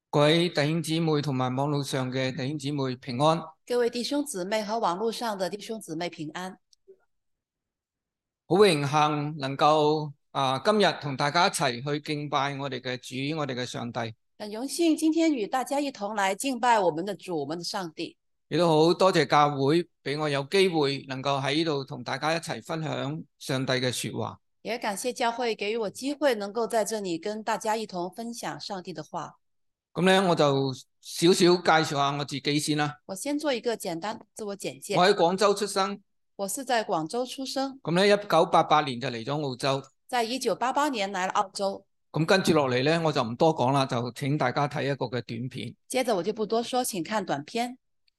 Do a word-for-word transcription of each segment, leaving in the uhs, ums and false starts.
各位弟兄姊妹同埋網絡上嘅弟兄姊妹平安。 各位弟兄姊妹和網絡上的弟兄姊妹平安。 好榮幸能夠啊今日同大家一齊去敬拜我哋嘅主，我哋嘅上帝。 很榮幸今天與大家一同來敬拜我們的主，我們的上帝。 亦都好多謝教會俾我有機會能夠喺呢度同大家一齊分享上帝嘅說話。 也感謝教會給予我機會能夠在這裡跟大家一同分享上帝的話。 咁咧，我就少少介紹下我自己先啦。 我先做一個簡單自我簡介。 我喺廣州出生。 我是在廣州出生。 咁咧，一九八八年就嚟咗澳洲。 在一九八八年來了澳洲。 咁跟住落嚟咧，我就唔多講啦，就請大家睇一個嘅短片。 接着我就不多說，請看短片。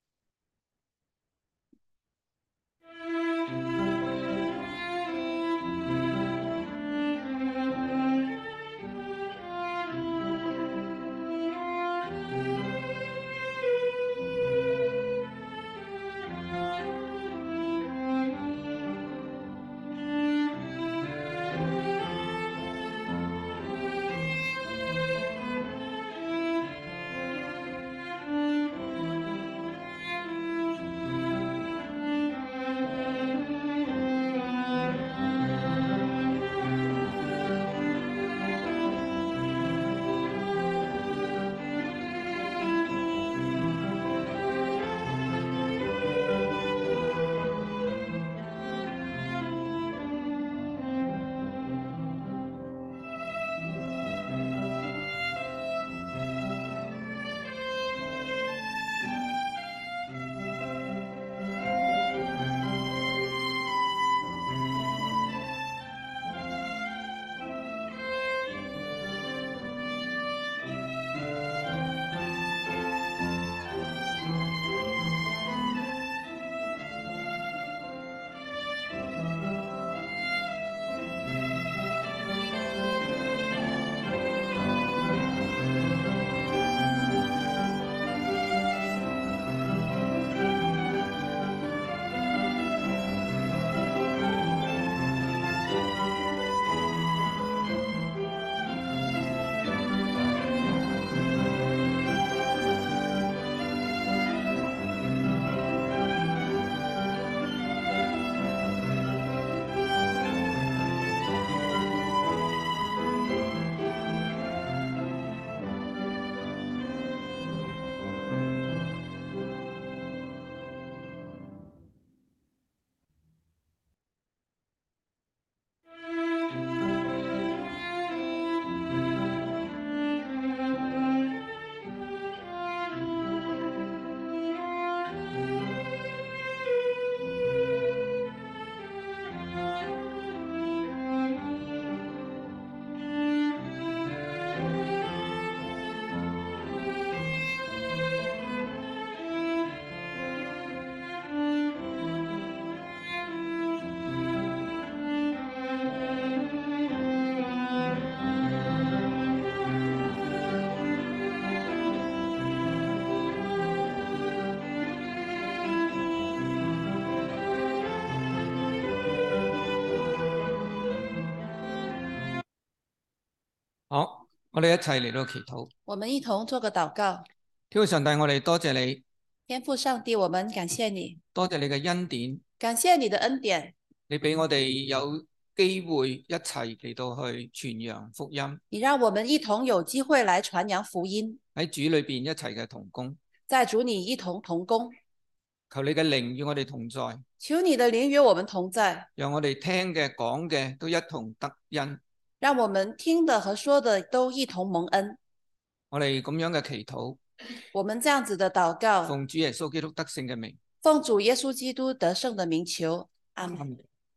好，我哋一齊嚟到祈禱。 我們一同做個禱告。 天父上帝，我哋多謝你。 天父上帝，我們感謝你。 多謝你嘅恩典。 感謝你的恩典。 你俾我哋有機會一齊嚟到去傳揚福音。 你讓我們一同有機會來傳揚福音。 喺主裏邊一齊嘅同工。 在主你一同同工。 求你嘅靈與我哋同在。 求你的靈與我們同在。 讓我哋聽嘅講嘅都一同得恩。 讓我們聽的和說的都一同蒙恩。 我哋咁樣嘅祈禱。 我們這樣子的禱告。 奉主耶穌基督得勝嘅名。 奉主耶穌基督得勝的名求。阿們。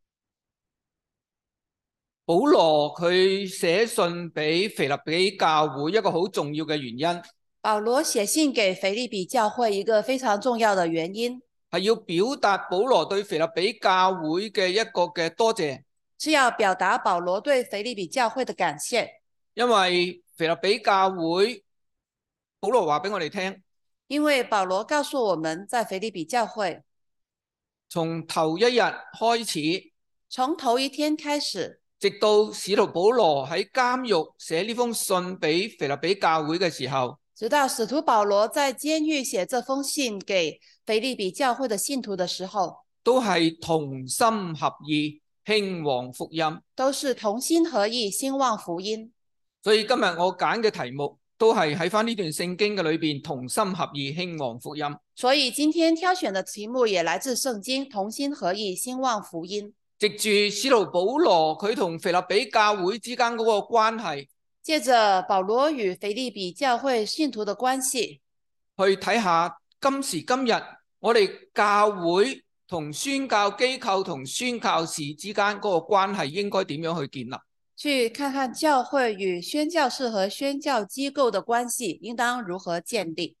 保羅佢寫信俾腓立比教會一個好重要嘅原因。 保羅寫信給腓立比教會一個非常重要的原因， 係要表達保羅對腓立比教會嘅一個嘅多謝。 是要表達保羅對腓立比教會的感謝。 因為腓立比教會，保羅話俾我哋聽。 因為保羅告訴我們在腓立比教會， 從頭一日開始， 從頭一天開始， 直到使徒保羅喺監獄寫呢封信俾腓立比教會嘅時候， 直到使徒保羅在監獄寫這封信給腓立比教會的信徒的時候， 都係同心合意興旺福音， 都是同心合意興旺福音。 所以今日我揀嘅題目都係喺翻呢段聖經嘅裏邊，同心合意興旺福音。 所以今天挑選的題目也來自聖經，同心合意興旺福音。 藉住使徒保羅佢同腓立比教會之間嗰個關係， 借着保羅與腓立比教會信徒的關係， 去睇下今時今日我哋教會同宣教機構同宣教士之間嗰個關係應該點樣去建立？ 去看看教會與宣教士和宣教機構的關係應當如何建立。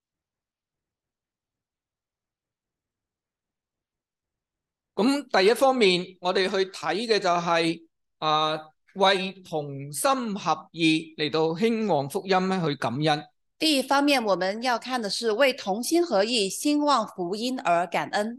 咁第一方面，我哋去睇嘅就係、是、啊、呃，為同心合意嚟到興旺福音咧，去感恩。 第一方面，我們要看的是為同心合意興旺福音而感恩。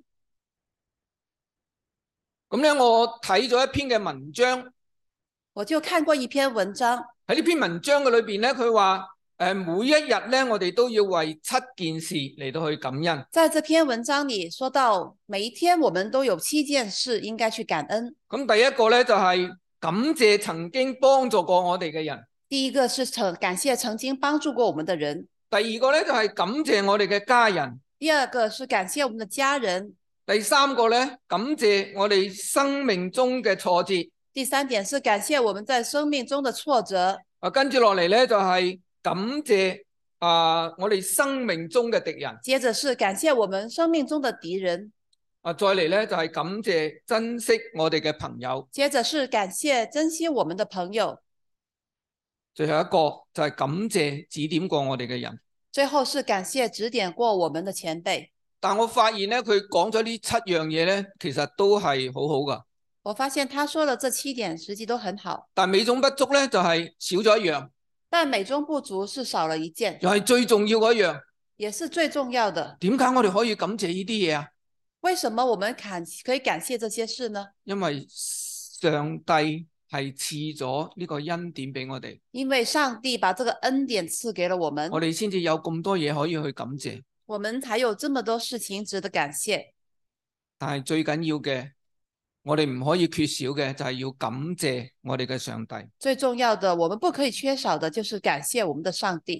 咁咧，我睇咗一篇嘅文章， 我就看過一篇文章。 喺呢篇文章嘅裏邊咧，佢話誒，每一日咧，我哋都要為七件事嚟到去感恩。在這篇文章裏說到，每一天我們都有七件事應該去感恩。 咁第一個咧就係感謝曾經幫助過我哋嘅人。 第一個是曾感謝曾經幫助過我們的人。 第二個咧就係感謝我哋嘅家人。 第二個是感謝我們的家人。 第三個咧，感謝我哋生命中嘅挫折。 第三點是感謝我們在生命中的挫折。 啊，跟住落嚟咧就係感謝啊，我哋生命中嘅敵人。 接着是感謝我們生命中的敵人。 啊，再嚟咧就係感謝珍惜我哋嘅朋友。 接着是感謝珍惜我們的朋友。 最後一個就係感謝指點過我哋嘅人。 最後是感謝指點過我們的前輩。 但我發現咧，佢講咗呢七樣嘢咧，其實都係好好噶。 我發現他說的這七點實際都很好。 但美中不足咧，就係少咗一樣。 但美中不足是少了一件。 又係最重要嗰一樣。 也是最重要的。 點解我哋可以感謝呢啲嘢啊？ 為什麼我們感可以感謝這些事呢？ 因為上帝係賜咗呢個恩典俾我哋。 因為上帝把這個恩典賜給了我們， 我哋先至有咁多嘢可以去感謝。 我們才有這麼多事情值得感謝。 但係最緊要嘅，我哋唔可以缺少嘅就係要感謝我哋嘅上帝。 最重要的，我們不可以缺少的，就是感謝我們的上帝。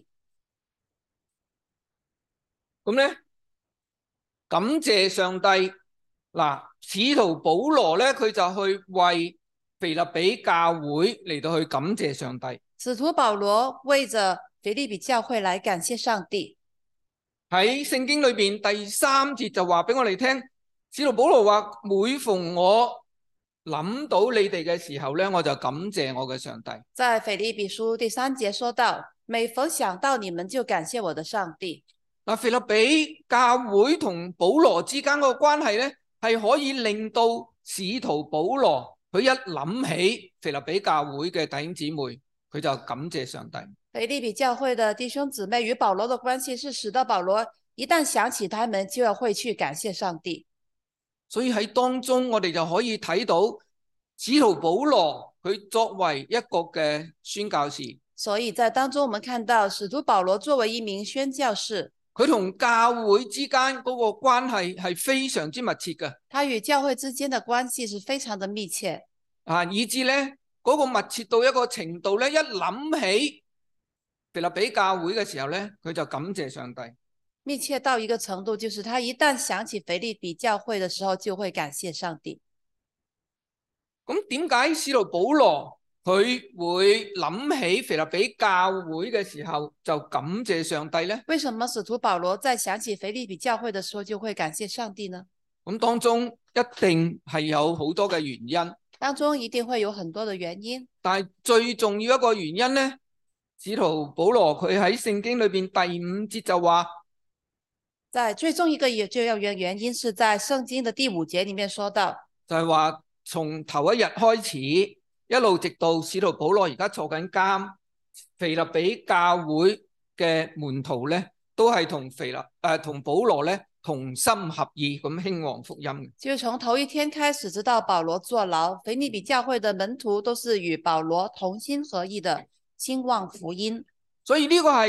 咁咧，感謝上帝嗱，使徒保羅咧，佢就去為腓立比教會嚟到去感謝上帝。 使徒保羅為着腓立比教會來感謝上帝。 喺聖經裏邊第三節就話俾我哋聽，使徒保羅話：每逢我諗到你哋嘅時候咧，我就感謝我嘅上帝。 在腓立比書第三節說到，每逢想到你們就感謝我的上帝。 嗱，腓立比教會同保羅之間嗰個關係咧，係可以令到使徒保羅佢一諗起腓立比教會嘅弟兄姊妹，佢就感謝上帝。 腓立比教會的弟兄姊妹與保羅的關係是使得保羅一旦想起他們，就要會去感謝上帝。 所以喺當中，我哋就可以睇到使徒保羅佢作為一個嘅宣教士。 所以在當中，我們看到使徒保羅作為一名宣教士， 佢同教會之間嗰個關係係非常之密切嘅。 他與教會之間的關係是非常的密切啊，以至咧嗰個密切到一個程度咧，一諗起腓立比教會嘅時候咧，佢就感謝上帝。 密切到一個程度，就是他一旦想起腓立比教會的時候，就會感謝上帝。 咁點解使徒保羅佢會諗起腓立比教會嘅時候就感謝上帝呢？ 為什麼使徒保羅在想起腓立比教會的時候就會感謝上帝呢？ 咁當中一定係有好多嘅原因。 當中一定會有很多的原因。 但係最重要一個原因呢，使徒保羅佢喺聖經裏邊第五節就話， 在最終一個也就要原原因是在聖經的第五節裏面說到， 就係話從頭一日開始，一路直到使徒保羅而家坐緊監，腓立比教會嘅門徒咧，都係同腓立誒同保羅咧同心合意咁興旺福音嘅。 就是從頭一天開始，直到保羅坐牢，腓立比教會的門徒都是與保羅同心合意的興旺福音。 所以呢個係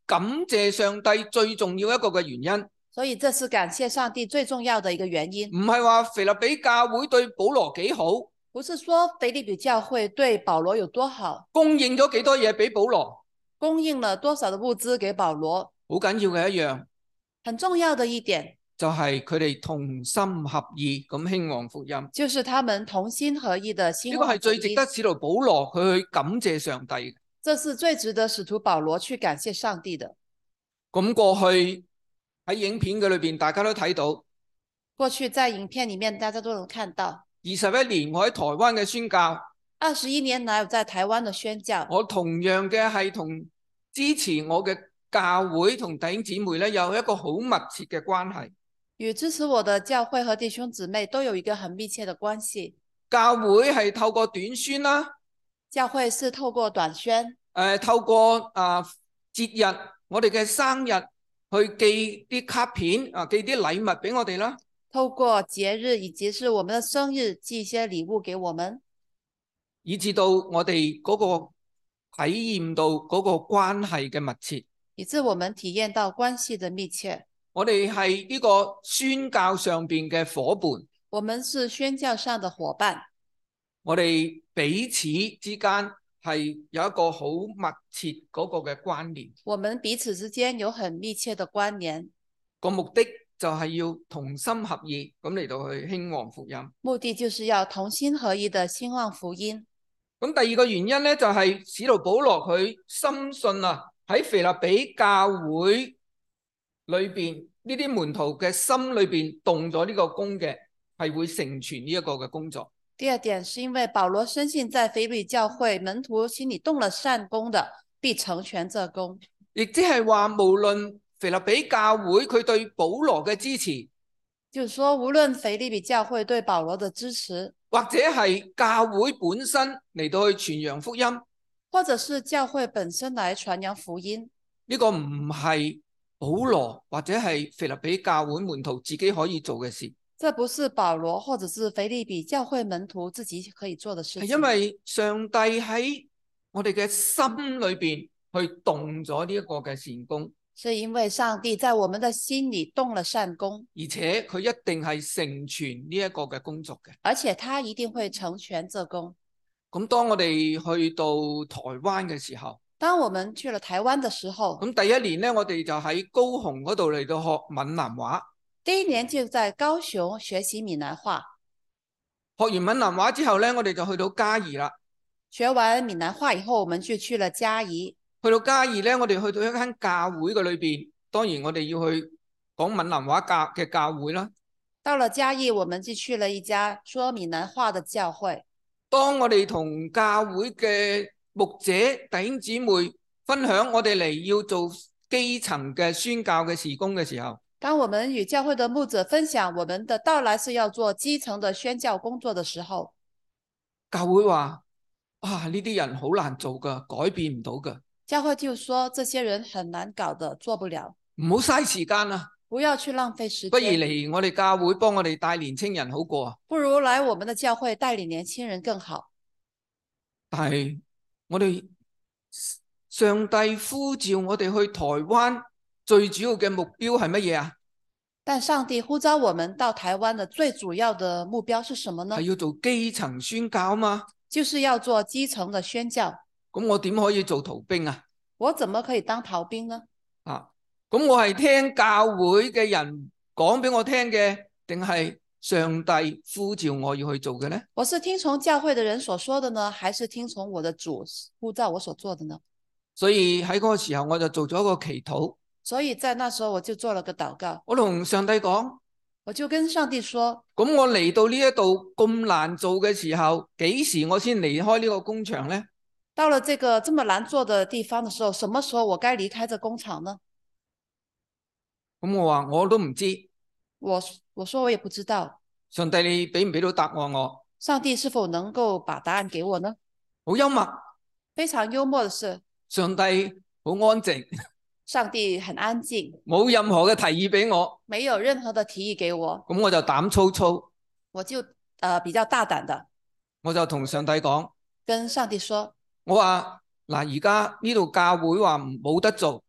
感謝上帝最重要一個嘅原因。 所以這是感謝上帝最重要的一個原因。 唔係話腓立比教會對保羅幾好， 不是說腓立比教會對保羅有多好， 供應咗幾多嘢俾保羅， 供應了多少的物資給保羅。 好緊要嘅一樣， 很重要的一點就係佢哋同心合意咁興旺福音。 就是他們同心合意的興旺福音。 呢個係最值得使徒保羅佢去感謝上帝嘅。 這是最值得使徒保羅去感謝上帝的。 咁過去喺影片嘅裏邊，大家都睇到。 過去在影片裡面，大家都能看到。 二十一年我喺台灣嘅宣教， 二十一年來我在台灣的宣教， 我同樣嘅係同支持我嘅教會同弟兄姊妹咧有一個好密切嘅關係。 與支持我的教會和弟兄姊妹都有一個很密切的關係。 教會係透過短宣啦， 教會是透過短宣，誒、 呃，透過啊、呃、節日，我哋嘅生日去寄啲卡片啊，寄啲禮物俾我哋啦。 透過節日以及是我們的生日寄一些禮物給我們， 以至到我哋嗰個體驗到嗰個關係嘅密切， 以致我們體驗到關係的密切。 我哋係呢個宣教上邊嘅夥伴， 我們是宣教上的夥伴， 我哋彼此之間係有一個好密切嗰個嘅關聯。 我們彼此之間有很密切的關聯， 個目的就係要同心合意咁嚟到去興旺福音。 目的就是要同心合意的興旺福音。 咁第二個原因咧，就係使徒保羅佢深信啊，喺腓立比教會裏邊呢啲門徒嘅心裏邊動咗呢個工嘅，係會成全呢一個嘅工作。 第二點是因為保羅深信在腓立比教會門徒心裏動了善工的，必成全這工。 亦即係話，無論腓立比教會佢對保羅嘅支持， 就是說無論腓立比教會對保羅的支持， 或者係教會本身嚟到去傳揚福音， 或者是教會本身來傳揚福音， 呢個唔係保羅或者係腓立比教會門徒自己可以做嘅事。 這不是保羅或者是腓立比教會門徒自己可以做的事情。 係因為上帝喺我哋嘅心裏邊去動咗呢一個嘅善工， 是因為上帝在我們的心裏動了善工， 而且佢一定係成全呢一個嘅工作嘅。 而且他一定會成全這工。 咁當我哋去到台灣嘅時候， 當我們去了台灣的時候， 咁第一年呢，我哋就喺高雄嗰度嚟到學閩南話。 第一年就在高雄學習閩南話。 學完閩南話之後呢，我哋就去到嘉義啦。 學完閩南話以後，我們就去了嘉義。 去到嘉義呢，我哋去到一間教會嘅裏邊，當然我哋要去講閩南話教嘅教會啦。 到了嘉義，我們就去了一家說閩南話的教會。 當我哋同教會嘅牧者弟兄姊妹分享我哋嚟要做基層嘅宣教嘅事工嘅時候， 當我們與教會的牧者分享我們的到來是要做基層的宣教工作的時候， 教會話：哇，呢啲人好難做噶，改變唔到噶。 教會就說這些人很難搞的，做不了。 唔好嘥時間啊！ 不要去浪費時間。 不如嚟我哋教會幫我哋帶年青人好過啊！ 不如來我們的教會帶領年輕人更好。 但係我哋上帝呼召我哋去台灣，最主要嘅目標係乜嘢啊？ 但上帝呼召我們到台灣的最主要的目標是什麼呢？ 係要做基層宣教嘛？ 就是要做基層的宣教。 咁我點可以做逃兵啊？ 我怎麼可以當逃兵呢？ 啊，咁我係聽教會嘅人講俾我聽嘅，定係上帝呼召我要去做嘅呢？ 我是聽從教會的人所說的呢，還是聽從我的主呼召我所做的呢？ 所以喺嗰個時候我就做咗一個祈禱。 所以在那時候我就做了個禱告， 我同上帝講， 我就跟上帝說， 咁我嚟到呢一度咁難做嘅時候，幾時我先離開呢個工場呢？ 到了這個這麼難做的地方的時候，什麼時候我該離開這工廠呢？ 咁我話我都唔知， 我我說我也不知道。 上帝你俾唔俾到答案我？ 上帝是否能夠把答案給我呢？ 好幽默， 非常幽默的是， 上帝好安靜， 上帝很安靜， 冇任何嘅提議俾我， 沒有任何的提議給我， 咁我就膽粗粗， 我就呃比較大膽的， 我就同上帝講， 跟上帝說， 我話嗱，而家呢度教會話冇得做，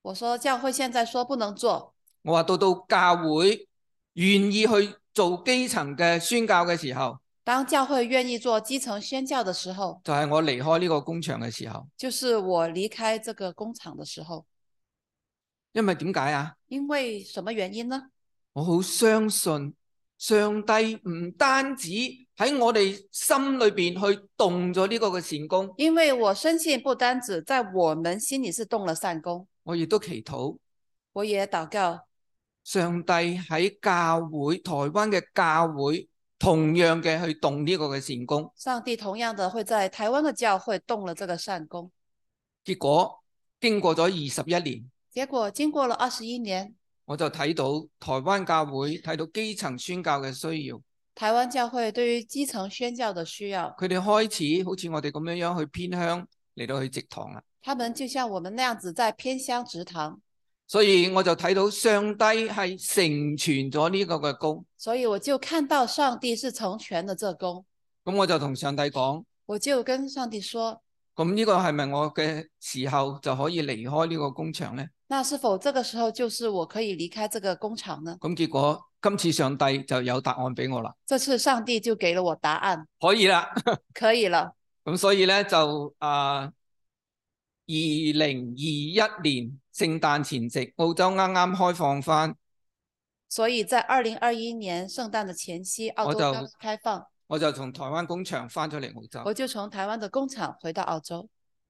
我說教會現在說不能做， 我話到到教會願意去做基層嘅宣教嘅時候， 當教會願意做基層宣教的時候， 就係我離開呢個工場嘅時候。 就是我離開這個工廠的時候。 因為點解啊？ 因為什麼原因呢？ 我好相信上帝唔單止喺我哋心裏邊去動咗呢個嘅善工， 因為我深信不單止在我們心裏是動了善工， 我亦都祈禱， 我也禱告上帝喺教會台灣嘅教會同樣嘅去動呢個嘅善工。 上帝同樣的會在台灣的教會動了這個善工。 結果經過咗二十一年， 結果經過了二十一年， 我就睇到台灣教會睇到基層宣教嘅需要。 台灣教會對於基層宣教的需要， 佢哋開始好似我哋咁樣樣去偏鄉嚟到去植堂啦。 他們就像我們那樣子在偏鄉植堂， 所以我就睇到上帝係成全咗呢個嘅工。 所以我就看到上帝是成全的這工。 咁我就同上帝講， 我就跟上帝說， 咁呢個係咪我嘅時候就可以離開呢個工場呢？ 那是否這個時候就是我可以離開這個工廠呢？ 咁結果今次上帝就有答案俾我啦。 這次上帝就給了我答案， 可以啦， 可以了。 咁所以咧就啊，二零二一年聖誕前夕，澳洲啱啱開放翻， 所以在二零二一年聖誕的前夕，澳洲剛開放， 我就從台灣工場翻咗嚟澳洲。 我就從台灣的工廠回到澳洲。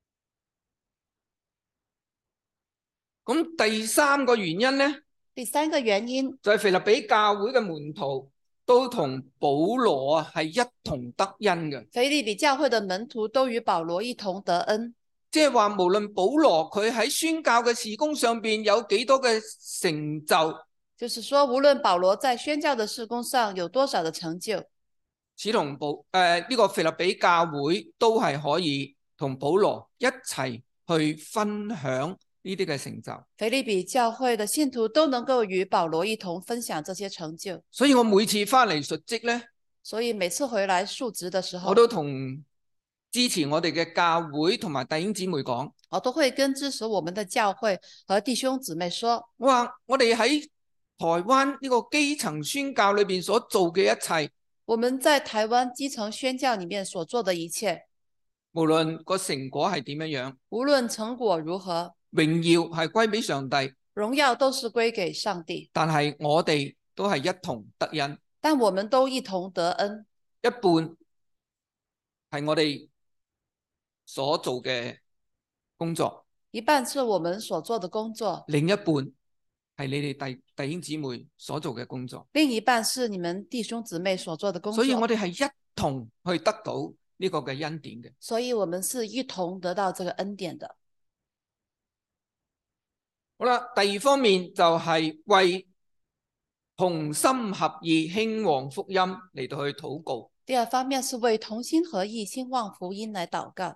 咁第三個原因呢？ 第三個原因就係腓立比教會嘅門徒都同保羅啊係一同得恩嘅。 腓立比教會的門徒都與保羅一同得恩， 即係話無論保羅佢喺宣教嘅事工上邊有幾多嘅成就， 就是說無論保羅在宣教的事工上有多少的成就， 似同保誒呢個腓立比教會都係可以同保羅一齊去分享呢啲嘅成就。 腓立比教會的信徒都能夠與保羅一同分享這些成就。 所以我每次翻嚟述職咧， 所以每次回來述職的時候， 我都同支持我哋嘅教會同埋弟兄姊妹講， 我都會跟支持我們的教會和弟兄姊妹說， 我話我哋喺台灣呢個基層宣教裏邊所做嘅一切， 我們在台灣基層宣教裏面所做的一切， 無論個成果係點樣樣， 無論成果如何， 榮耀係歸俾上帝， 榮耀都是歸給上帝。 但係我哋都係一同得恩， 但我們都一同得恩， 一半係我哋所做嘅工作， 一半是我們所做的工作， 另一半係你哋弟弟兄姊妹所做嘅工作， 另一半是你們弟兄姊妹所做的工作。 所以我哋係一同去得到呢個嘅恩典嘅。 所以我們是一同得到這個恩典的。 好啦，第二方面就係為同心合意興旺福音嚟到去禱告。 第二方面是為同心合意興旺福音來禱告。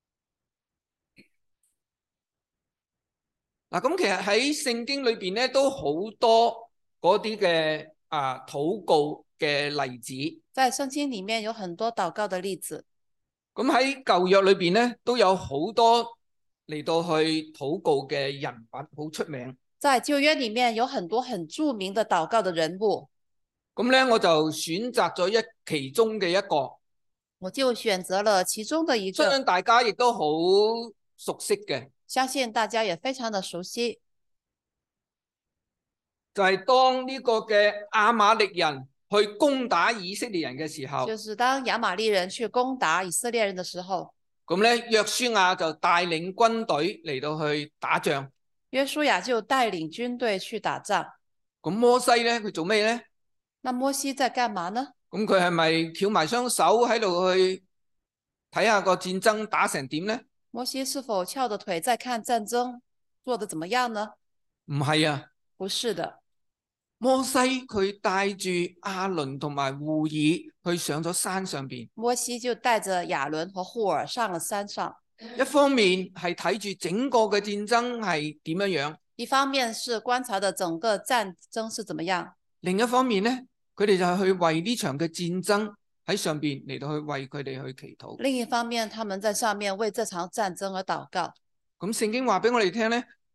嗱，咁其實喺聖經裏邊咧都好多嗰啲嘅啊禱告嘅例子。在聖經裏面有很多禱告的例子。 咁喺舊約裏邊咧都有好多嚟到去禱告嘅人物，好出名。 在舊約裏面有很多很著名的禱告的人物。 咁咧我就選擇咗一其中嘅一個， 我就選擇了其中的一個， 相信大家亦都好熟悉嘅， 相信大家也非常的熟悉， 就係當呢個嘅亞瑪力人去攻打以色列人嘅時候， 就是當亞瑪力人去攻打以色列人的時候， 咁咧約書亞就帶領軍隊嚟到去打仗。 約書亞就帶領軍隊去打仗。 咁摩西咧佢做咩咧？ 那摩西在幹嘛呢？ 咁佢係咪翹埋雙手喺度去睇下個戰爭打成點咧？ 摩西是否翹着腿在看戰爭做得怎麼樣呢？ 唔係啊， 不是的。 摩西佢帶住亞倫同埋戶珥去上咗山上邊。 摩西就帶着亞倫和戶珥上了山上。 一方面係睇住整個嘅戰爭係點樣樣， 一方面是觀察的整個戰爭是怎麼樣。 另一方面咧，佢哋就係去為呢場嘅戰爭喺上邊嚟到去為佢哋去祈禱。 另一方面，他們在上面為這場戰爭而禱告。 咁聖經話俾我哋聽咧，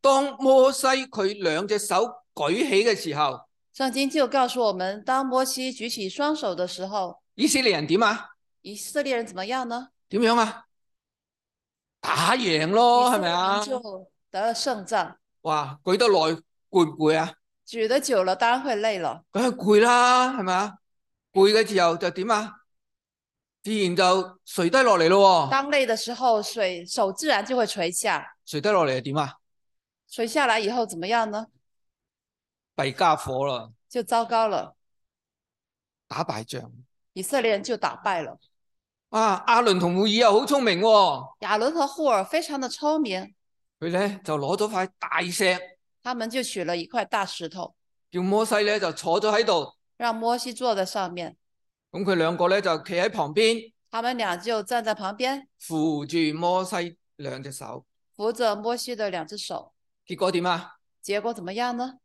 當摩西佢兩隻手舉起嘅時候， 聖經就告訴我們，當摩西舉起雙手的時候， 以色列人點啊？ 以色列人怎麼樣呢？ 點樣啊？打贏以咯，係色列人咪啊？ 就得了勝仗。 哇，舉得耐攰唔攰啊？ 舉得久了當然會累了， 梗係攰啦，係咪啊？攰嘅時候就點啊？自然就垂低落嚟咯。 當累的時候，水手自然就會垂下。 垂低落嚟係點啊？ 垂下來以後怎麼樣呢？ 弊家伙啦， 就糟糕了， 打敗仗。 以色列人就打敗了。 啊，亞倫同戶珥又好聰明喎， 亞倫和戶珥非常的聰明， 佢咧就攞咗塊大石， 他們就取了一塊大石頭， 叫摩西咧就坐咗喺度， 讓摩西坐在上面。 咁佢兩個咧就企喺旁邊， 他們倆就站在旁邊， 扶住摩西兩隻手。 扶着摩西的兩隻手。 結果點啊？ 結果怎麼樣呢？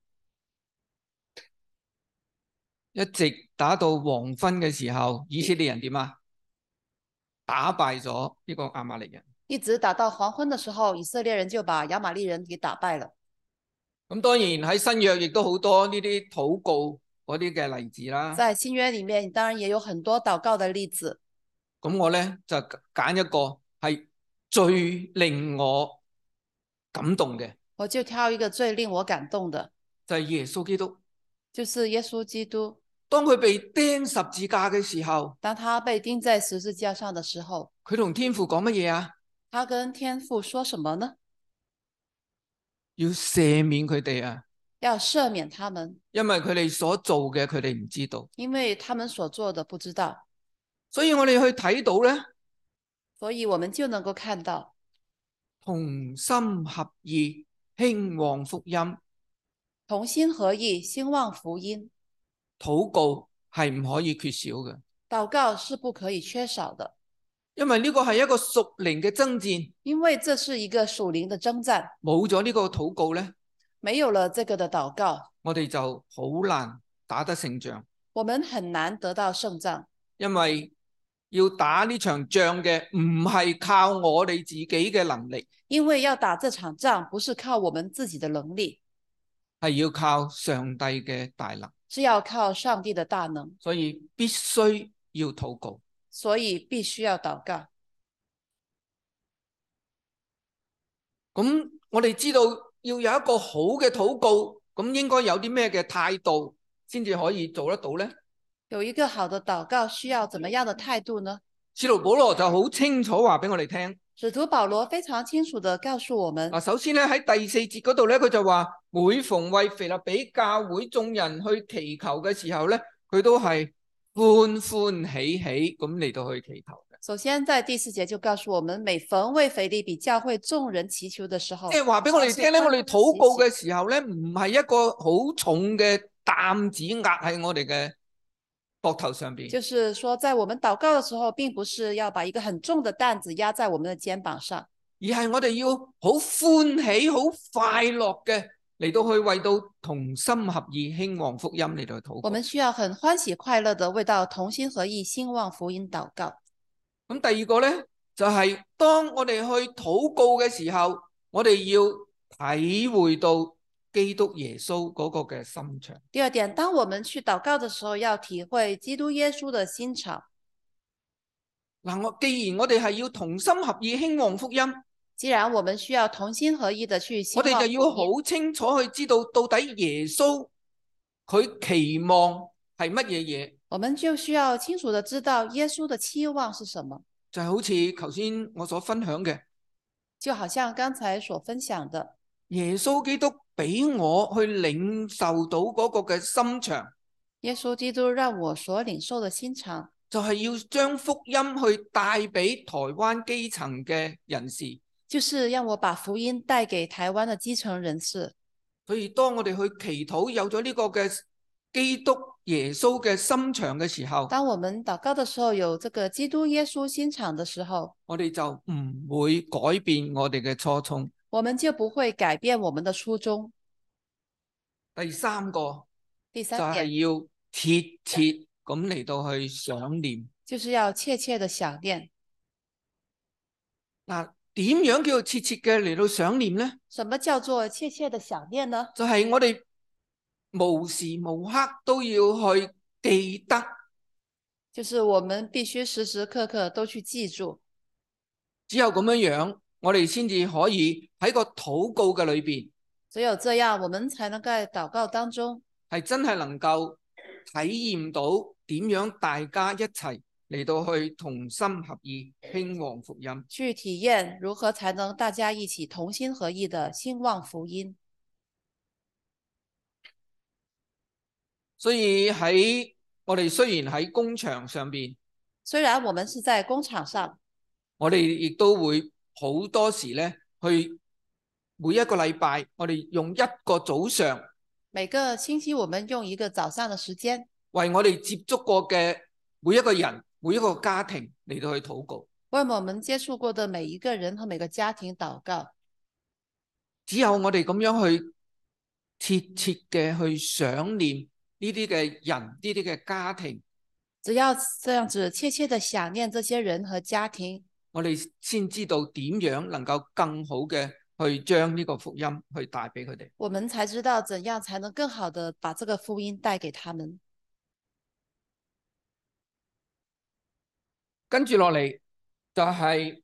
一直打到黃昏嘅時候，以色列人點啊？打敗咗呢個亞瑪力人。 一直打到黃昏的時候，以色列人就把亞瑪力人給打敗了。 咁當然喺新約亦都好多呢啲禱告嗰啲嘅例子啦。 在新約裏面，當然也有很多禱告的例子。 咁我咧就揀一個係最令我感動嘅， 我就挑一個最令我感動的， 就係耶穌基督。 就是耶穌基督。 當佢被釘十字架嘅時候， 當他被釘在十字架上的時候， 佢同天父講乜嘢啊？ 他跟天父說什麼呢？ 要赦免佢哋啊， 要赦免他們， 因為佢哋所做嘅佢哋唔知道。 因為他們所做的不知道。 所以我哋去睇到咧， 所以我們就能夠看到同心合意興旺福音， 同心合意興旺福音。 禱告係唔可以缺少嘅， 禱告是不可以缺少的， 因為呢個係一個屬靈嘅爭戰。 因為這是一個屬靈的爭戰。 冇咗呢個禱告咧， 沒有了這個的禱告， 我哋就好難打得勝仗。 我們很難得到勝仗， 因為要打呢場仗嘅唔係靠我哋自己嘅能力， 因為要打這場仗不是靠我們自己的能力， 係要靠上帝嘅大能， 是要靠上帝的大能， 所以必須要禱告。 所以必須要禱告。 咁我哋知道要有一個好嘅禱告，咁應該有啲咩嘅態度先至可以做得到呢？ 有一個好的禱告需要怎麼樣的態度呢？ 使徒保羅就好清楚話俾我哋聽。 使徒保羅非常清楚地告訴我們。 嗱，首先咧喺第四節嗰度咧，佢就話每逢為腓立比教會眾人去祈求嘅時候咧，佢都係歡歡喜喜咁嚟到去祈求嘅。 首先在第四節就告訴我們，每逢為腓立比教會眾人祈求嘅時候， 即係話俾我哋聽咧，我哋禱告嘅時候咧，唔係一個好重嘅擔子壓喺我哋嘅膊頭上邊。 就是說，在我們禱告嘅時候，並不是要把一個很重的擔子壓在我們的肩膀上， 而係我哋要好歡喜、好快樂嘅嚟到去為到同心合意興旺福音嚟到去禱告。 我們需要很歡喜快樂的為到同心合意興旺福音禱告。 咁第二個咧，就係、是、當我哋去禱告嘅時候，我哋要體會到基督耶穌嗰個嘅心腸。 第二點，當我們去禱告的時候，要體會基督耶穌的心腸。 嗱，我既然我哋係要同心合意興旺福音， 既然我們需要同心合意的去興旺福音， 我哋就要好清楚去知道到底耶穌佢期望係乜嘢嘢。 我們就需要清楚的知道耶穌的期望是什麼。 就係好似頭先我所分享嘅， 就好像剛才所分享的， 耶穌基督俾我去領受到嗰個嘅心腸。 耶穌基督讓我所領受的心腸， 就係要將福音去帶俾台灣基層嘅人士， 就是讓我把福音帶給台灣的基層人士。 所以當我哋去祈禱有咗呢個嘅基督耶穌嘅心腸嘅時候， 當我們禱告的時候有這個基督耶穌心腸的時候， 我哋就唔會改變我哋嘅初衷。 我們就不會改變我們的初衷。 第三個， 第三點就係要切切咁嚟到去想念， 就是要切切的想念。 嗱， 點樣叫做切切嘅嚟到想念呢？ 什麼叫做切切的想念呢？ 就係我哋無時無刻都要去記得， 就是我們必須時時刻刻都去記住。 只有咁樣樣，我哋先至可以喺個禱告嘅裏邊， 只有這樣，我們才能在禱告當中係真係能夠體驗到點樣大家一齊嚟到去同心合意興旺福音， 去體驗如何才能大家一起同心合意的興旺福音。 所以喺我哋雖然喺工場上邊， 雖然我們是在工場上， 我哋亦都會好多時咧去每一個禮拜，我哋用一個早上， 每個星期我們用一個早上的時間， 為我哋接觸過嘅每一個人、每一個家庭嚟到去禱告。 為我們接觸過的每一個人和每個家庭禱告。 只有我哋咁樣去切切嘅去想念呢啲嘅人、呢啲嘅家庭， 只要這樣子切切的想念這些人和家庭， 我哋先知道點樣能夠更好嘅去將呢個福音去帶俾佢哋。 我們才知道怎樣才能更好的把這個福音帶給他們。 跟住落嚟就係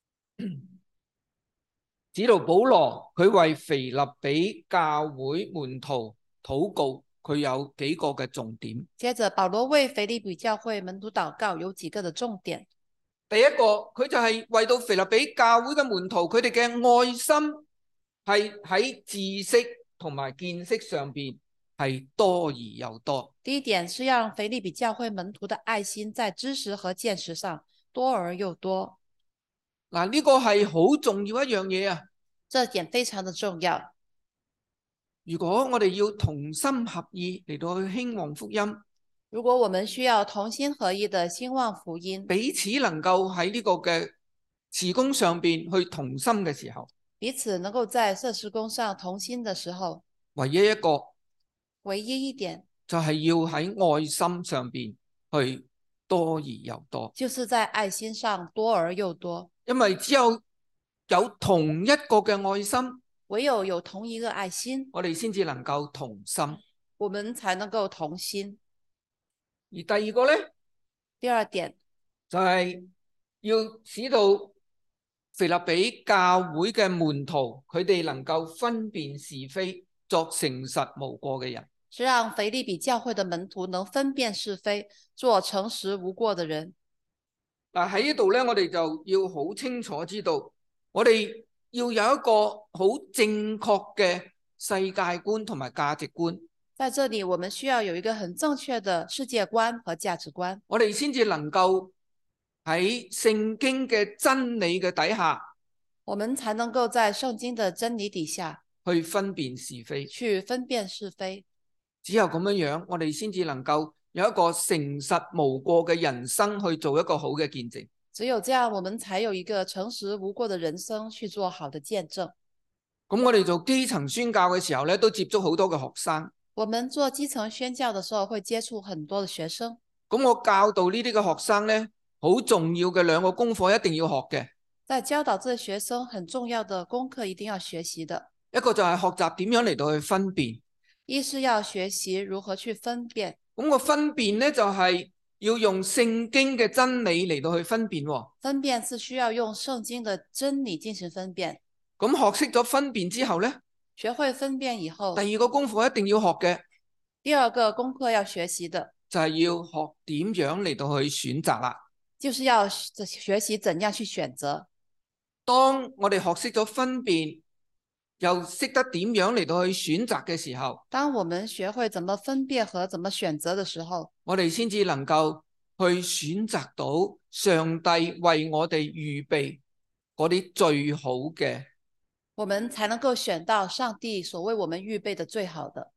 使徒保羅，佢為腓立比教會門徒禱告，佢有幾個嘅重點。 接着保羅為腓立比教會門徒禱告，有幾個嘅重點。 第一個，佢就係為到腓立比教會嘅門徒，佢哋嘅愛心係喺知識同埋見識上邊係多而又多。 第一點是讓腓立比教會門徒的愛心在知識和見識上多而又多。 嗱，呢個係好重要一樣嘢啊！ 這點非常的重要。 如果我哋要同心合意嚟到去興旺福音， 如果我們需要同心合意的興旺福音， 彼此能夠喺呢個嘅事工上邊去同心嘅時候， 彼此能夠在這事工上同心的時候， 唯一一個唯一一點就係要喺愛心上邊去多而又多， 就是在愛心上多而又多。 因為只有有同一個嘅愛心， 唯有有同一個愛心， 我哋先至能夠同心， 我們才能夠同心。 而第二個咧， 第二點就係要使到腓立比教會嘅門徒，佢哋能夠分辨是非，作誠實無過嘅人。 是讓腓立比教會的門徒能分辨是非，做誠實無過的人。 嗱，喺呢度咧，我哋就要好清楚知道，我哋要有一個好正確嘅世界觀同埋價值觀。 在這裡，我們需要有一個很正確的世界觀和價值觀， 我哋先至能夠喺聖經嘅真理嘅底下， 我們才能夠在聖經的真理底下去分辨是非， 去分辨是非。 只有咁樣樣，我哋先至能夠有一個誠實無過嘅人生去做一個好嘅見證。 只有這樣，我們才有一個誠實無過的人生去做好的見證。 咁我哋做基層宣教嘅時候咧，都接觸好多嘅學生。 我們做基層宣教的時候，會接觸很多的學生。 咁我教導呢啲嘅學生咧，好重要嘅兩個功課一定要學嘅。 在教導這學生很重要的功課一定要學習的， 一個就係學習點樣嚟到去分辨。 一是要學習如何去分辨。 咁個分辨咧，就係要用聖經嘅真理嚟到去分辨。 分辨是需要用聖經的真理進行分辨。 咁學識咗分辨之後咧， 學會分辨以後， 第二個功課一定要學嘅， 第二個功課要學習的就係要學點樣嚟到去選擇啦。 就是要學習怎樣去選擇。 當我哋學識咗分辨，又識得點樣嚟到去選擇嘅時候， 當我們學會怎麼分辨和怎麼選擇的時候， 我哋先至能夠去選擇到上帝為我哋預備嗰啲最好嘅。 我們才能夠選到上帝所為我們預備的最好的。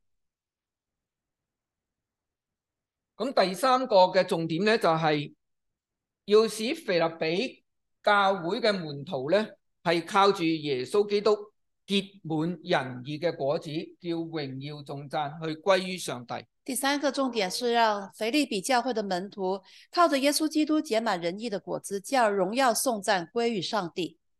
咁第三個嘅重點咧，就係要使腓立比教會嘅門徒咧，係靠住耶穌基督結滿仁義嘅果子，叫榮耀頌讚去歸於上帝。 第三個重點是讓腓立比教會的門徒靠着耶穌基督結滿仁義的果子，叫榮耀頌讚歸於上帝。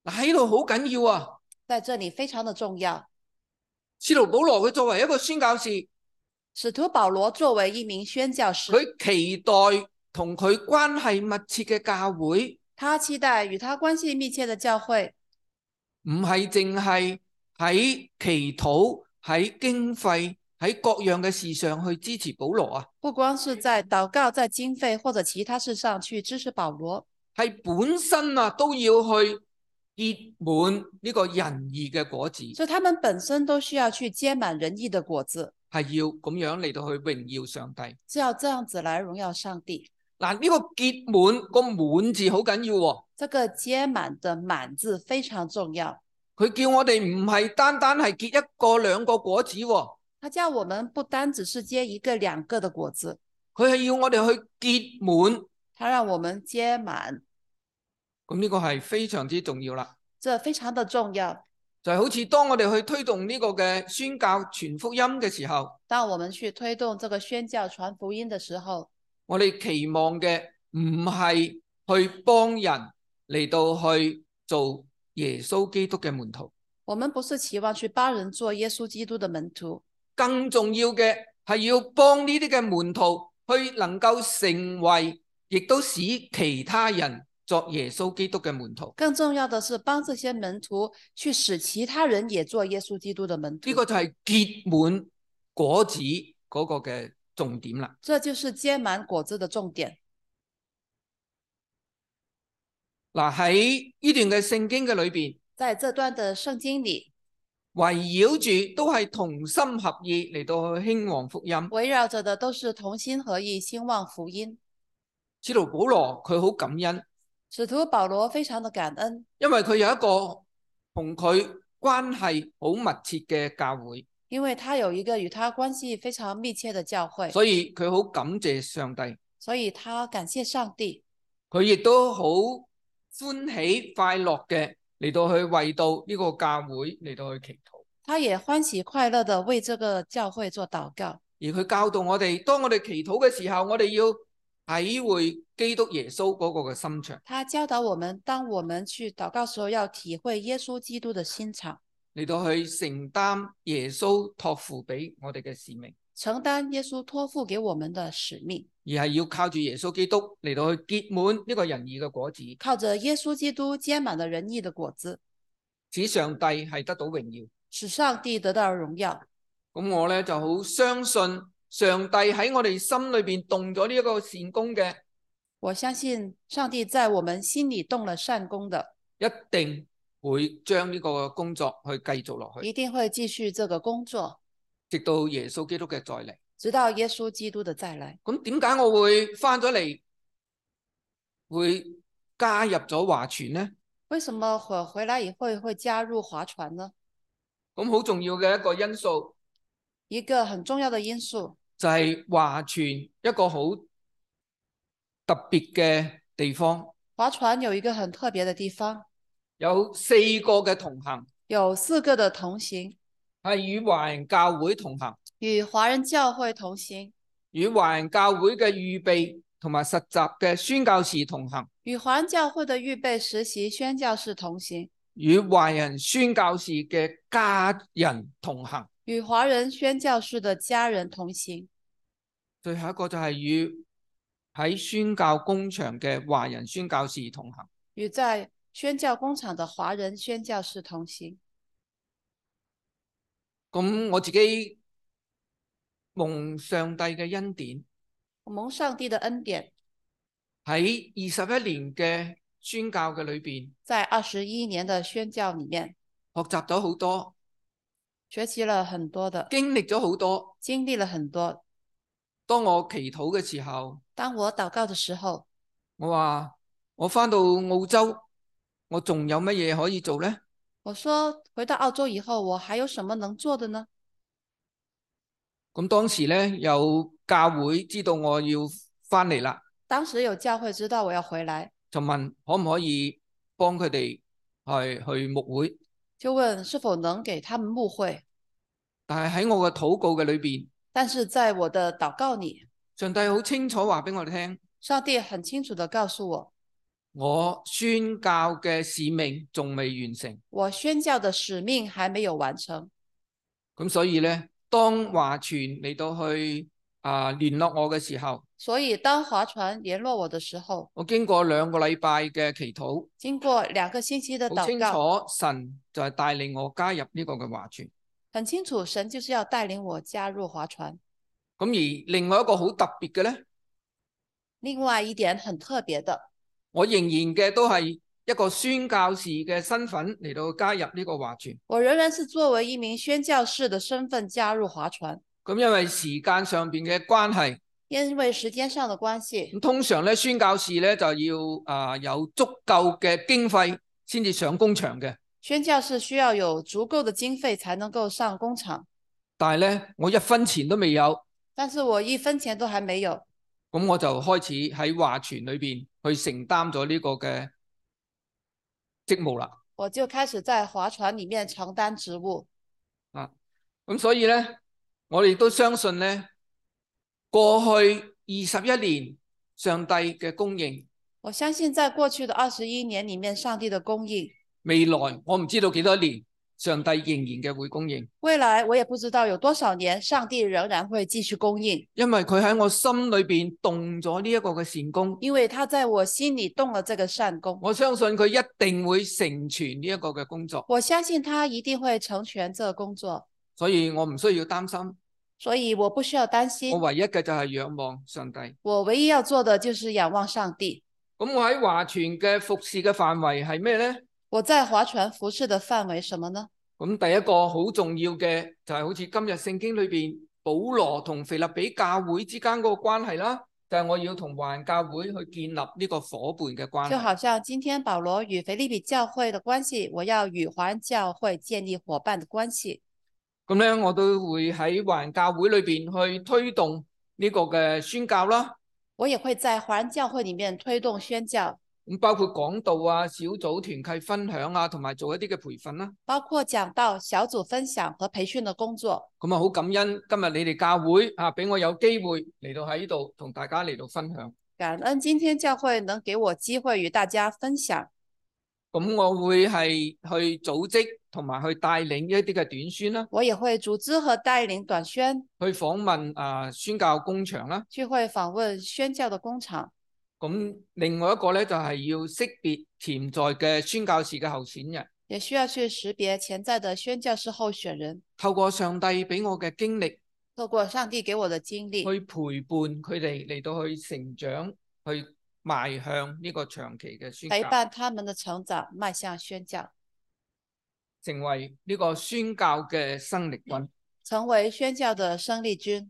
嗱，喺度好緊要啊！ 在這裡非常的重要。 使徒保羅佢作為一個宣教士， 使徒保羅作為一名宣教士， 佢期待同佢關係密切嘅教會， 他期待與他關係密切的教會， 唔係淨係喺祈禱、喺經費、喺各樣嘅事上去支持保羅啊， 不光是在禱告、在經費或者其他事上去支持保羅， 係本身啊都要去結滿呢個仁義嘅果子， 所以他們本身都需要去結滿仁義的果子， 係要咁樣嚟到去榮耀上帝， 是要這樣子來榮耀上帝。 嗱，呢個結滿個滿字好緊要喎， 這個結滿的滿字非常重要。 佢叫我哋唔係單單係結一個兩個果子喎， 他叫我們不單只是結一個兩個的果子， 佢係要我哋去結滿， 他讓我們結滿。 咁呢個係非常之重要啦。 這非常的重要， 就係好似當我哋去推動呢個嘅宣教傳福音嘅時候， 當我們去推動這個宣教傳福音的時候， 我哋期望嘅唔係去幫人嚟到去做耶穌基督嘅門徒， 我們不是期望去幫人做耶穌基督的門徒， 更重要嘅係要幫呢啲嘅門徒去能夠成為，亦都使其他人作耶穌基督嘅門徒。 更重要的是幫這些門徒去使其他人也做耶穌基督的門徒。 呢個就係結滿果子嗰個嘅重點啦。 這就是結滿果子的重點。 嗱，喺呢段嘅聖經嘅裏邊， 在這段的聖經裏， 圍繞住都係同心合意嚟到去興旺福音。 圍繞着的都是同心合意興旺福音。 使徒保羅佢好感恩， 使徒保羅非常的感恩， 因為佢有一個同佢關係好密切嘅教會， 因為他有一個與他關係非常密切的教會， 所以佢好感謝上帝， 所以他感謝上帝， 佢亦都好歡喜快樂嘅嚟到去為到呢個教會嚟到去祈禱。 他也歡喜快樂的為這個教會做禱告。 而佢教導我哋，當我哋祈禱嘅時候，我哋要體會基督耶穌嗰個嘅心腸。 他教導我們，當我們去禱告時候，要體會耶穌基督的心腸， 嚟到去承擔耶穌託付俾我哋嘅使命， 承擔耶穌託付給我們的使命， 而係要靠住耶穌基督嚟到去結滿呢個仁義嘅果子， 靠着耶穌基督結滿的仁義的果子， 使上帝係得到榮耀， 使上帝得到榮耀。 咁我咧就好相信上帝喺我哋心裏邊動咗呢一個善功嘅， 我相信上帝在我們心裏動了善功的， 一定會將呢個工作去繼續落去， 一定會繼續這個工作， 直到耶穌基督嘅再嚟。 直到耶穌基督的再來。 咁點解我會翻咗嚟，會加入咗華傳呢？ 為什麼我回來以後會加入華傳呢？ 咁好重要嘅一個因素， 一個很重要的因素就係華傳一個好特別嘅地方。 華傳有一個很特別的地方， 有四個嘅同行， 有四個的同行， 係與華人教會同行， 與華人教會同行， 與華人教會嘅預備同埋實習嘅宣教士同行， 與華人教會的預備實習宣教士同行， 與華人宣教士嘅家人同行， 與華人宣教士的家人同行。 最後一個就係與喺宣教工場嘅華人宣教士同行， 與在宣教工場的華人宣教士同行。 咁我自己蒙上帝嘅恩典， 蒙上帝的恩典， 喺二十一年嘅宣教嘅裏邊， 在二十一年的宣教裏面， 學習咗好多， 學習了很多的， 經歷咗好多， 經歷了很多。 當我祈禱嘅時候， 當我禱告的時候， 我話我返到澳洲，我仲有乜嘢可以做呢？ 我說回到澳洲以後，我還有什麼能做的呢？ 咁當時呢，有教會知道我要返嚟啦， 當時有教會知道我要回來， 就問可唔可以幫佢哋去去牧會， 就問是否能給他們牧會。 但係喺我嘅禱告嘅裏邊， 但是在我的禱告裏， 上帝好清楚話俾我哋聽， 上帝很清楚地告訴我， 我宣教嘅使命仲未完成。 我宣教的使命還沒有完成。 咁所以咧，當華傳嚟到去啊聯絡我嘅時候， 所以當華傳聯絡我的時候， 我經過兩個禮拜嘅祈禱， 經過兩個星期的好清禱告， 楚神就係帶領我加入呢個嘅華傳。 很清楚神就是要帶領我加入華傳。 咁而另外一個好特別嘅咧， 另外一點很特別的， 我仍然嘅都係一個宣教士嘅身份嚟到加入呢個華傳。 我仍然是作為一名宣教士的身份加入華傳。 咁因為時間上邊嘅關係， 因為時間上的關係， 咁通常咧宣教士咧就要啊、呃、有足夠嘅經費先至上工場嘅。 宣教士需要有足夠的經費才能夠上工場。 但係咧，我一分錢都未有。 但是我一分錢都還沒有。 咁我就開始喺華傳裏邊去承擔咗呢個嘅職務啦。 我就開始在華傳裏面承擔職務。 啊，咁所以咧，我哋都相信咧，過去二十一年上帝嘅供應。 我相信在過去的二十一年裏面，上帝的供應。 未來我唔知道幾多年，上帝仍然嘅會供應。 未來我也不知道有多少年，上帝仍然會繼續供應。 因為佢喺我心裏邊動咗呢一個嘅善功。 因為他在我心裏動了這個善功。 我相信佢一定會成全呢一個嘅工作。 我相信他一定會成全這個工作。 所以我唔需要擔心。 所以我不需要擔心。 我唯一嘅就係仰望上帝。 我唯一要做的就是仰望上帝。 咁我喺華傳嘅服侍嘅範圍係咩呢？ 我在華傳服侍的範圍什麼呢？ 咁第一個好重要嘅就係好似今日聖經裏邊保羅同腓立比教會之間嗰個關係啦，就係我要同華人教會去建立呢個伙伴嘅關係。 就好像今天保羅與腓立比教會的關係，我要與華人教會建立伙伴的關係。 咁咧，我都會喺華人教會裏邊去推動呢個嘅宣教啦。 我也會在華人教會裏面推動宣教。 咁包括講道啊、小組團契分享啊，同埋做一啲嘅培訓啦。 包括講道、小組分享和培訓的工作。 咁啊，好感恩今日你哋教會啊，俾我有機會嚟到喺呢度同大家嚟到分享。 感恩今天教會能給我機會與大家分享。 咁我會係去組織同埋去帶領一啲嘅短宣啦。 我也會組織和帶領短宣。 去訪問啊宣教工場啦。 去會訪問宣教的工場。 咁另外一個咧就係要識別潛在嘅宣教士嘅候選人。 也需要去識別潛在的宣教士候選人。 透過上帝俾我嘅經歷。 透過上帝給我的經歷。 去陪伴佢哋嚟到去成長，去邁向呢個長期嘅宣教。 陪伴他們的成長，邁向宣教。 成為呢個宣教嘅生力軍。 成為宣教的生力軍。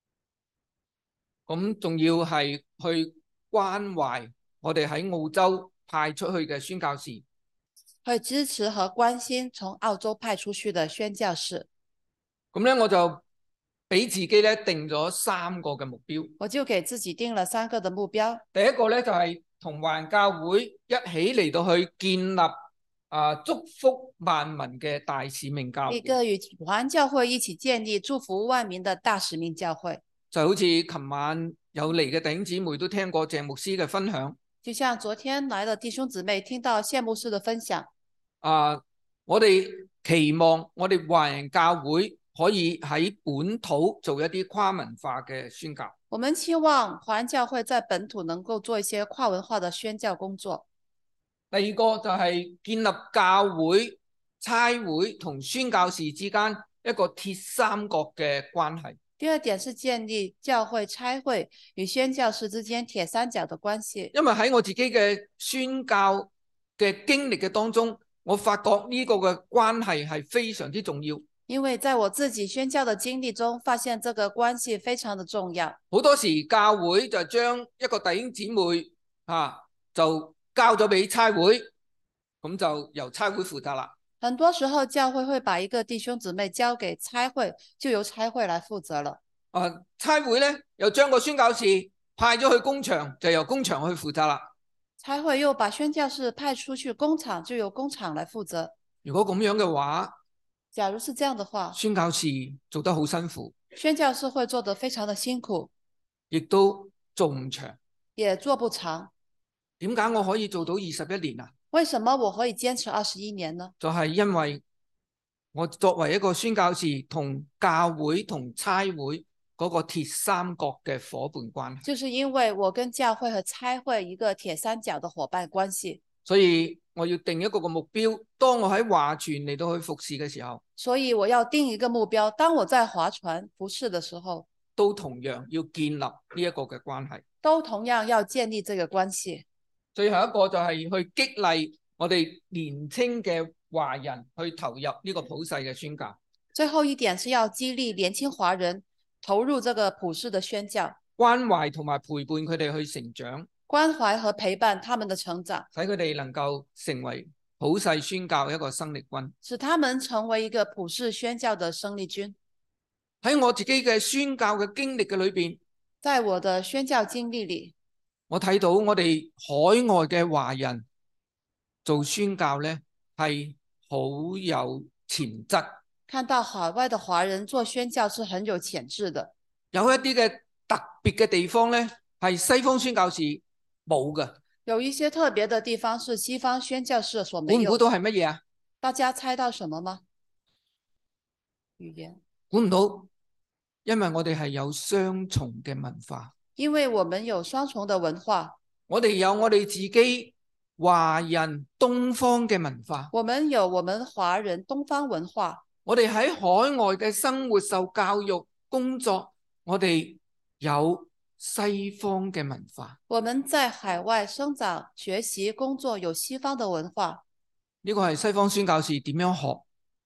咁仲要係去關懷我哋喺澳洲派出去嘅宣教士， 去支持和關心從澳洲派出去的宣教士。 咁咧我就俾自己咧定咗三個嘅目標。 我就給自己定了三個的目標。 第一個咧就係同華人教會一起嚟到去建立啊祝福萬民嘅大使命教會。 一個與華人教會一起建立祝福萬民的大使命教會。 就好似琴晚有嚟嘅弟兄姊妹都聽過鄭牧師嘅分享。 就像昨天來的弟兄姊妹聽到謝牧師的分享。 啊，我哋期望我哋華人教會可以喺本土做一啲跨文化嘅宣教。 我們期望華人教會在本土能夠做一些跨文化的宣教工作。 第二個就係建立教會、差會同宣教士之間一個鐵三角嘅關係。 第二點是建立教會、差會與宣教士之間鐵三角的關係。 因為喺我自己嘅宣教嘅經歷嘅當中，我發覺呢個嘅關係係非常之重要。 因為在我自己宣教的經歷中，發現這個關係非常的重要。 好多時教會就將一個弟兄姊妹啊就交咗俾差會，咁就由差會負責啦。 很多時候教會會把一個弟兄姊妹交給差會，就由差會來負責了。 啊，差會咧又將個宣教士派咗去工場，就由工場去負責啦。 差會又把宣教士派出去工場，就由工場來負責。 如果咁樣嘅話， 假如是這樣的話， 宣教士做得好辛苦， 宣教士會做得非常的辛苦， 亦都做唔長， 也做不長。 點解我可以做到二十一年啊？ 為什麼我可以堅持二十一年呢？ 就係因為我作為一個宣教士，同教會同差會嗰個鐵三角嘅夥伴關係。 就是因為我跟教會和差會一個鐵三角的夥伴關係。 所以我要定一個個目標，當我喺華傳嚟到去服侍嘅時候， 所以我要定一個目標，當我在華傳服侍的時候， 都同樣要建立呢一個嘅關係。 都同樣要建立這個關係。 最後一個就係去激勵我哋年輕嘅華人去投入呢個普世嘅宣教。 最後一點是要激勵年輕華人投入這個普世的宣教， 關懷同埋陪伴佢哋去成長， 關懷和陪伴他們的成長， 使佢哋能夠成為普世宣教一個生力軍， 使他們成為一個普世宣教的生力軍。 喺我自己嘅宣教嘅經歷嘅裏邊， 在我的宣教經歷裏， 我睇到我哋海外嘅華人做宣教呢係好有潛質。 看到海外的華人做宣教是很有潛質的。 有一啲嘅特別嘅地方呢係西方宣教士冇嘅。 有一些特別的地方是西方宣教士所沒有。 估唔估到係乜嘢啊？ 大家猜到什麼嗎？語言。 估唔到，因為我哋係有雙重嘅文化。 因為我們有雙重的文化。 我哋有我哋自己華人東方嘅文化。 我們有我們華人東方文化。 我哋喺海外嘅生活、受教育、工作，我哋有西方嘅文化。 我們在海外生長、學習、工作，有西方的文化。 呢個係西方宣教士點樣學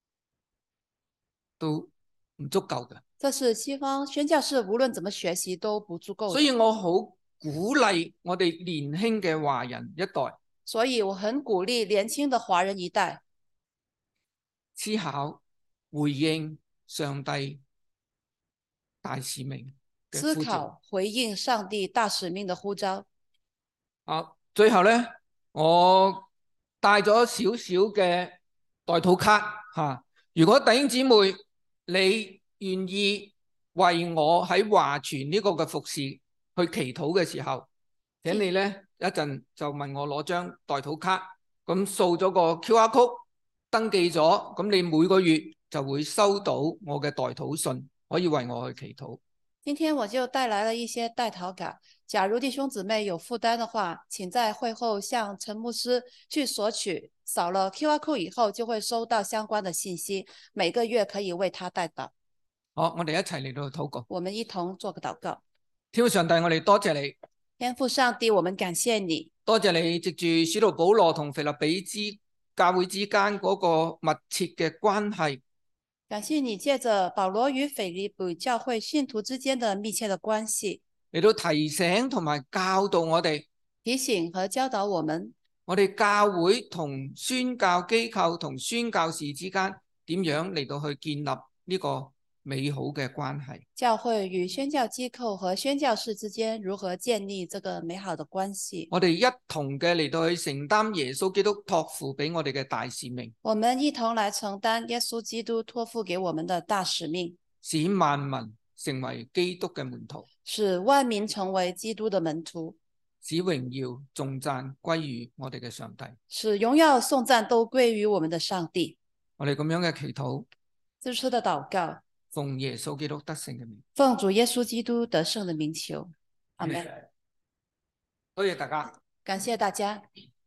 都唔足夠嘅。 這是西方宣教士無論怎麼學習都不足夠的。 所以我好鼓勵我哋年輕嘅華人一代。 所以我很鼓勵年輕的華人一代思考回應上帝大使命嘅呼召。 思考回應上帝大使命的呼召。 啊，最後呢，我帶咗少少嘅代禱卡吓、啊。如果弟兄姊妹你願意為我喺華傳呢個嘅服侍去祈禱嘅時候，請你呢一陣就問我攞張代禱卡，咁掃咗個 Q R code 登記咗，咁你每個月就會收到我嘅代禱信，可以為我去祈禱。 今天我就帶來了一些代禱卡，假如弟兄姊妹有負擔的話，請在會後向陳牧師去索取，掃了 Q R code 以後就會收到相關的信息，每個月可以為他代禱。 好，我哋一齊嚟到禱告。 我們一同做個禱告。 天父上帝，我哋多謝你。 天父上帝，我們感謝你。 多謝你藉住使徒保羅同腓立比之教會之間嗰個密切嘅關係。 感謝你借着保羅與腓立比教會信徒之間的密切的關係， 嚟到提醒同埋教導我哋， 提醒和教導我們， 我哋教會同宣教機構同宣教士之間點樣嚟到去建立呢個美好嘅關係。 教會與宣教機構和宣教士之間如何建立這個美好的關係？ 我哋一同嘅嚟到去承擔耶穌基督託付俾我哋嘅大使命。 我們一同來承擔耶穌基督託付給我們的大使命， 使萬民成為基督嘅門徒， 使萬民成為基督的門徒， 使榮耀頌讚歸於我哋嘅上帝， 使榮耀頌讚都歸於我們的上帝。 我哋咁樣嘅祈禱， 支持的禱告， 奉耶穌基督得勝嘅名， 奉主耶穌基督得勝的名求，阿們。 多謝大家， 感謝大家。